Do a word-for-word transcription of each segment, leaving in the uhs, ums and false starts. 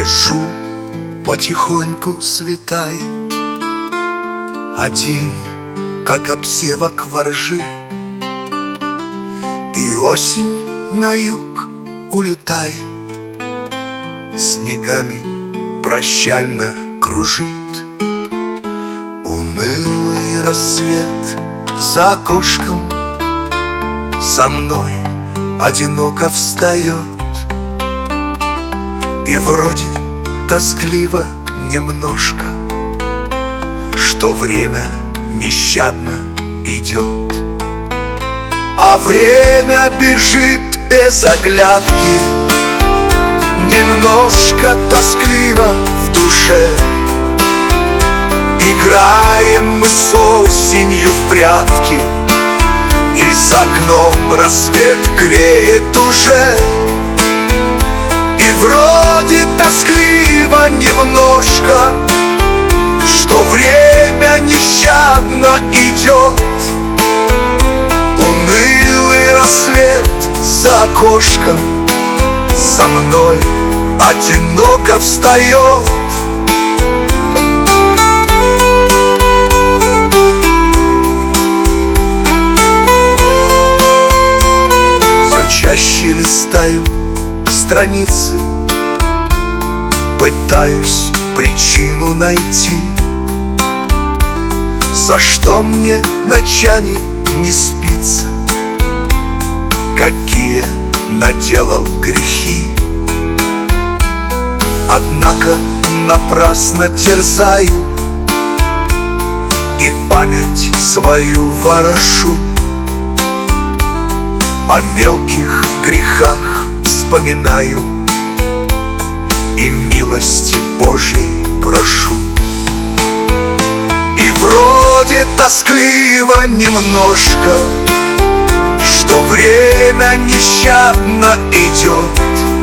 Лежу, потихоньку светай, один, как обсевок воржи. И осень на юг улетай, снегами прощально кружит. Унылый рассвет за окошком со мной одиноко встает. И вроде тоскливо немножко, что время нещадно идет. А время бежит без оглядки, немножко тоскливо в душе. Играем мы с осенью в прятки, и за окном рассвет греет уже. И вроде тоскливо немножко, что время нещадно идет. Унылый рассвет за окошком со мной одиноко встает. Все чаще листаю страницы, пытаюсь причину найти, за что мне ночами не спится, какие наделал грехи. Однако напрасно терзаю и память свою ворошу. О мелких грехах вспоминаю и милости Божьей прошу. И вроде тоскливо немножко, что время нещадно идет.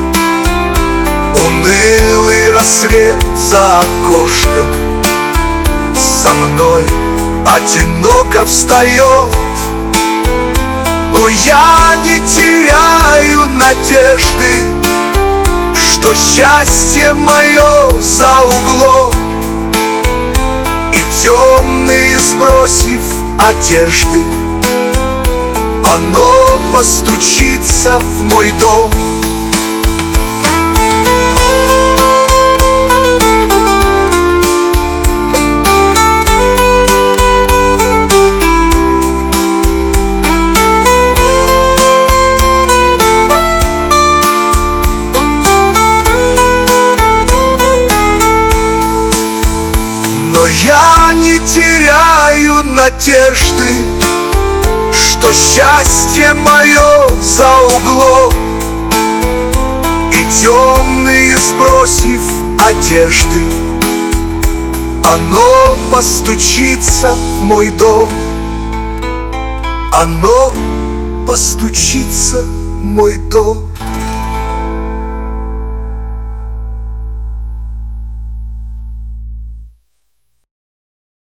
Унылый рассвет за окошком со мной одиноко встает. Но я не теряю надежды, что счастье мое за углом. И темные сбросив одежды, оно постучится в мой дом. Но я не теряю надежды, что счастье мое за углом. И темные сбросив одежды, оно постучится в мой дом. Оно постучится в мой дом.